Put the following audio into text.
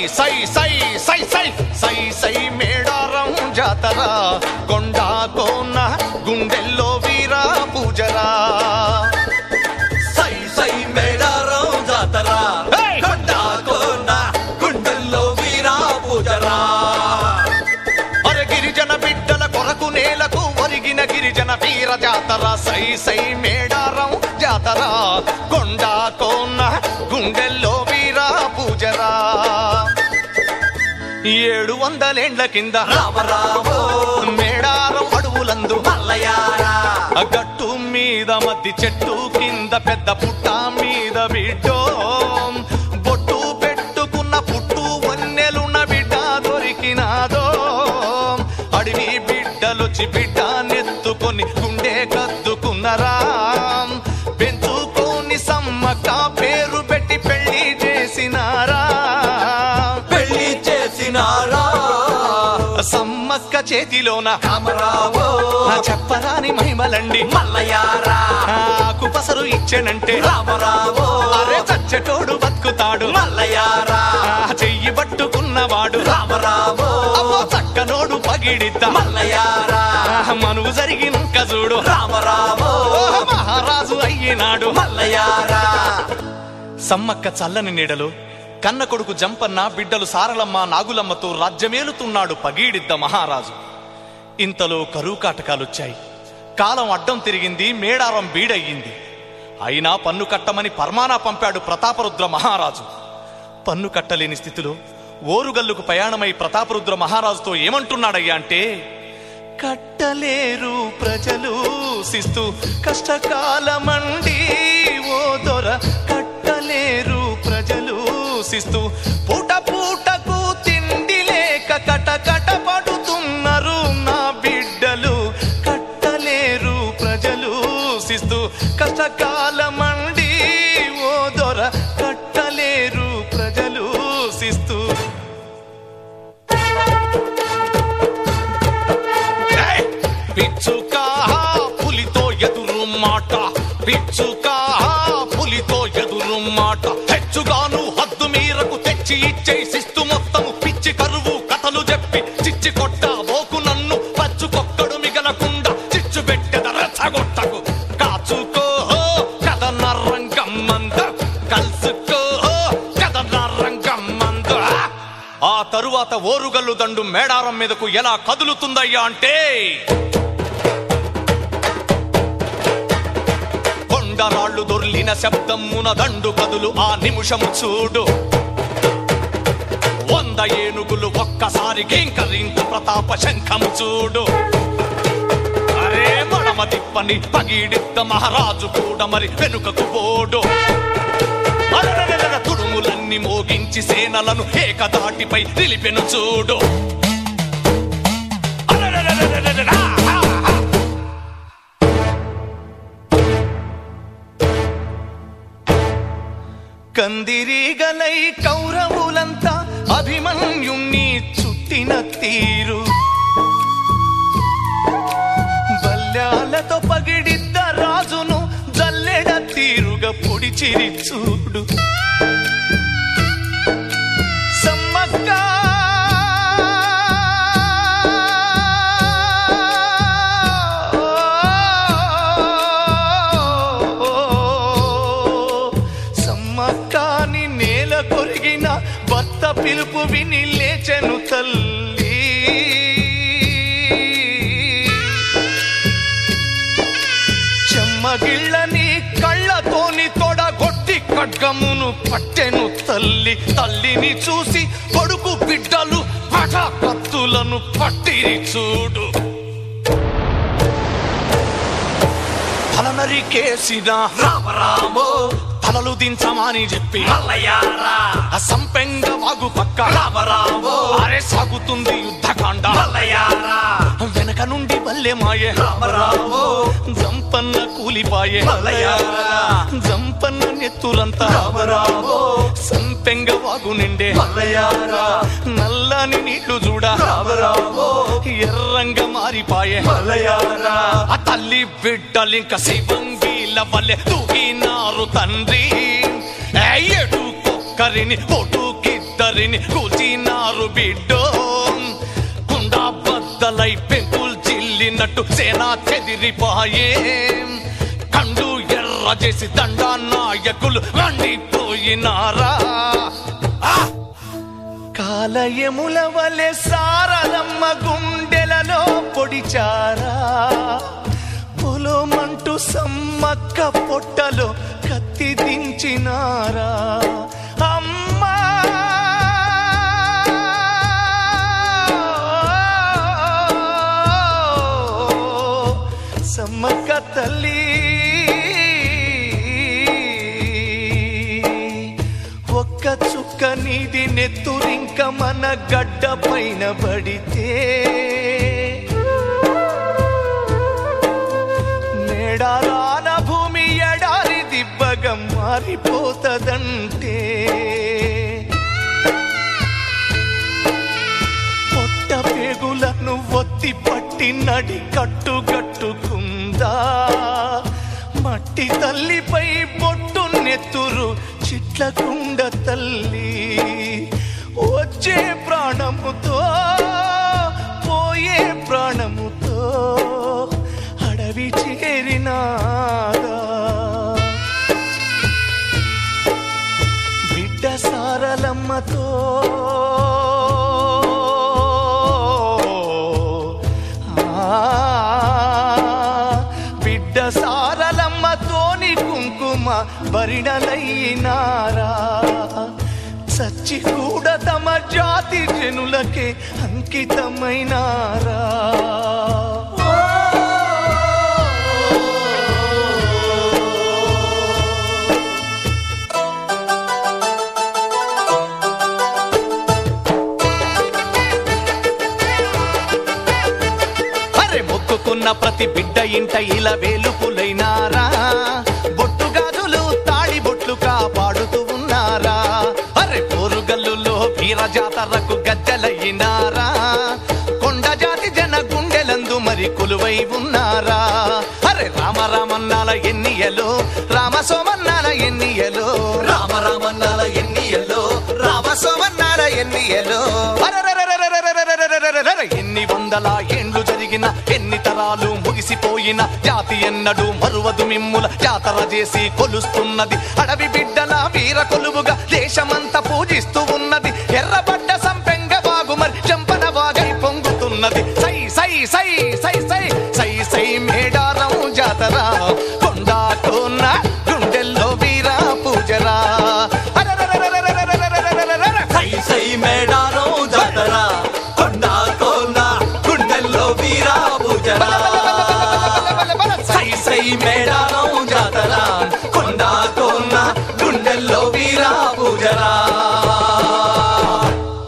సై సై సై సై సై సై మేడారం జాతర కొండా కోన గుండెల్లో వీరా పూజరా సై సై మేడారం జాతర కొండా కోన గుండెల్లో వీరా పూజరా అరే గిరిజన బిడ్డల కొరకు నేలకు ఒరిగిన గిరిజన వీర జాతర సై సై మేడారం జాతర కొండా కోన గుండెల్లో వీరా పూజరా 700 ఏండ్ల కింద రామరామో మేడారం అడవులందు మల్లయారా గట్టు మీద మధ్య చెట్టు కింద పెద్ద పుట్ట మీద బిడ్డో బొట్టు పెట్టుకున్న పుట్టు వన్నెలున్న బిడ్డ దొరికినాదో అడవి బిడ్డలొచ్చి బిడ్డ నెత్తుకొని గుండె కద్దుకున్నరా పెంచుకొని సమ్మక్క పేరు పెట్టి పెళ్లి చేసినారా సమ్మక్క చేతిలోన రామరామో చెప్పరాని మహిమలండి మల్లయారా ఆకు పసరు ఇచ్చెనంటే రామరామో అరే చచ్చటోడు బతుకుతాడు మల్లయారా చెయ్యి పట్టుకున్నవాడు రామరామో అమ్మో చక్కనోడు పగిడిద్ద మల్లయారా మనువు జరిగినక చూడు రామరామో మహారాజు అయ్యినాడు మల్లయారా సమ్మక్క చల్లని నీడలు కన్న కొడుకు జంపన్న బిడ్డలు సారలమ్మ నాగులమ్మతో రాజ్యమేలుతున్నాడు పగీడిద్ద మహారాజు. ఇంతలో కరువు కాటకాలొచ్చాయి. కాలం అడ్డం తిరిగింది. మేడారం బీడయ్యింది. అయినా పన్ను కట్టమని పర్మానా పంపాడు ప్రతాపరుద్ర మహారాజు. పన్ను కట్టలేని స్థితిలో ఓరుగల్లుకు ప్రయాణమై ప్రతాపరుద్ర మహారాజుతో ఏమంటున్నాడయ్యా అంటే, కట్టలేరు ప్రజలు శిస్తు కష్టకాలమండి ఓ దొర, కట్టలేరు ప్రజలు శిస్తు పూట పూటకు తిండి లేక కటకట పడుతున్నారు నా బిడ్డలు, కట్టలేరు ప్రజలు శిస్తు కష్టకాలమండి ఓ దొర, కట్టలేరు ప్రజలు శిస్తు. పిచ్చుకా పులితో ఎదురు మాట, పిచ్చుకా పులితో ఎదురు మాట, హెచ్చుగాను హద్దు మీరకు తెచ్చి ఇచ్చే శిస్తు మొత్తము పిచ్చి కరువు కథలు చెప్పి చిచ్చి కొట్ట బోకు నన్ను పచ్చుకొక్కడు మిగలకుండా చిచ్చు పెట్టెద రెచ్చగొట్టకు, కాచుకో కథన రంగమ్మంద కల్సుకో కథన రంగమ్మంద. ఆ తరువాత ఓరుగల్లు దండు మేడారం మీదకు ఎలా కదులుతుందయ్యా అంటే, కొండరాళ్లు దొర్లిన శబ్దమున దండు కదులు ఆ నిమిషము చూడు, 100 ఏనుగులు ఒక్కసారి కింకరించు ప్రతాప శంఖము చూడు. అరే మడమ తిప్పని పగిడిద్ద మహారాజు కూడా మరి వెనుకకు పోడు. తుడుములన్నీ మోగించి సేనలను ఏకదాటిపై నిలిపెను చూడు. కందిరీగలై కౌరవులంతా అభిమన్యుణ్ణి చుట్టిన తీరు, బల్యాలతో పగిడిద్ద రాజును జల్లెడ తీరుగా పొడిచిరి చూడు. సమ్మక్క సమ్మక్కని నేల కొరిగిన భర్త పిలుపు విని లేచెను తల్లి. చెమ్మగిళ్ళని కళ్ళతోని తొడగొట్టి ఖడ్గమును పట్టెను తల్లి. తల్లిని చూసి కొడుకు బిడ్డలు పట కత్తులను పట్టిరి చూడు. తల నరికేసిన రామరామో తలలు దించమని చెప్పి మల్లయారా సంపెంగ వాగు పక్క రామరామో అరే సాగుతుంది యుద్ధకాండ. మల్లయారా వెనక నుండి బల్లె మాయే రామరామో జంపన్న కూలిపాయే మల్లయారా జంపన్న నెత్తురంతా రామరామో సంపెంగ వాగు నిండే మల్లయారా నల్లని నీళ్లు చూడ రామరామో ఎర్రంగా మారిపాయే మల్లయారా ఆ తల్లి బిడ్డలింక శివంగిల వల్లే తూగినారు తండ్రి. ఎటుకొక్కరిని పొటుకిద్ద ఇద్దరిని కూల్చినారు బిడ్డో కుండా బద్దలై పెంకులు జిల్లినట్టు సేనా చెదిరిపాయే కండు ఎర్ర చేసి దండా నాయకులు మండిపోయినారా కాలయముల వలె సారలమ్మ గుండెలలో పొడిచారా పొలమంటూ సమ్మక్క పొట్టలో కత్తి దించినారా అమ్మా సమ్మక్క తల్లి ఒక్క చుక్క నీది నెత్తురింక మన గడ్డ పైన పడితే మేడారాన భూమి ఎడారి దిబ్బగా మారిపోతదంటే పొట్ట పేగులను ఒత్తి పట్టి నడి కట్టుకుందా మట్టి తల్లిపై పొట్టు నెత్తురు చిట్లకుండ తల్లి వచ్చే ప్రాణముతో పోయే ప్రాణముతో అడవి చేరినాదా బిడ్డ సారలమ్మతో బిడ్డ సారలమ్మతోని కుంకుమ బరిడలైనారా సచ్చి కూడా తమ జాతి జనులకే అంకితమైనారా మొక్కుకున్న ప్రతి బిడ్డ ఇంట ఇలా వేలుపులైనారా బొట్టు గాజులు తాళి బొట్లు కాపాడుతూ ఉన్నారా అరే పోరుగల్లులో వీర జాతరకు గజ్జలయ్యినారా కొండ జాతి జన గుండెలందు మరి కొలువై ఉన్నారా అరే రామరామన్నాల ఎన్నియలో రామసోమన్నాల ఎన్నియలో రామరామన్నాల ఎన్నియలో రామసోమన్నాల ఎన్నియలో ఎన్ని వందల ఏండ్లు జరిగిన ఎన్ని తరాలు ముగిసిపోయిన జాతి ఎన్నడూ మరువదు మిమ్ముల జాతర చేసి కొలుస్తున్నది అడవి బిడ్డల వీర కొలువుగా దేశమంతా పూజిస్తూ ఉన్నది ఎర్రబడ్డ సంపెంగ వాగు మరి చంపన వాగై పొంగుతున్నది సై సై సై సై సై